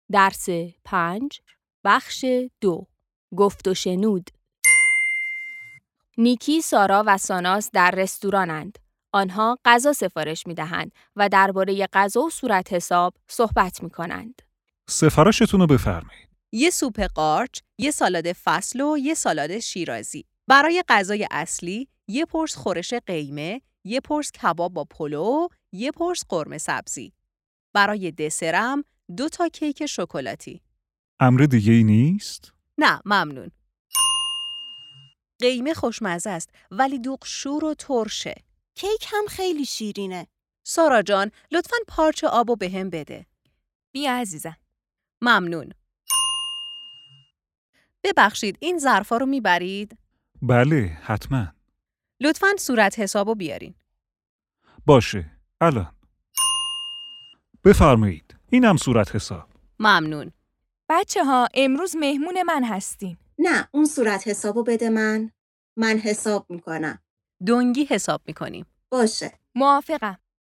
درس 5 بخش 2 گفت و شنود. نیکی، سارا و ساناز در رستورانند. آنها غذا سفارش می‌دهند و درباره غذا و صورت حساب صحبت می‌کنند. سفارشتون رو بفرمایید. یه سوپ قارچ، یه سالاد فصل و یه سالاد شیرازی. برای غذای اصلی، یه پرس خورش قیمه، یه پرس کباب با پلو، یه پرس قرمه سبزی. برای دسرم 2 تا کیک شکلاتی. امر دیگه‌ای نیست؟ نه، ممنون. قیمه خوشمزه است ولی دوغ شور و ترشه. کیک هم خیلی شیرینه. سارا جان، لطفاً پارچه آبو بهم بده. بیا عزیزم. ممنون. ببخشید، این ظرفا رو میبرید؟ بله، حتما. لطفاً صورت حسابو بیارین. باشه، الان. بفرمایید. اینم صورت حساب. ممنون. بچه‌ها امروز مهمون من هستین. نه، اون صورت حسابو بده من حساب میکنم. دنگی حساب میکنیم. باشه. موافقم.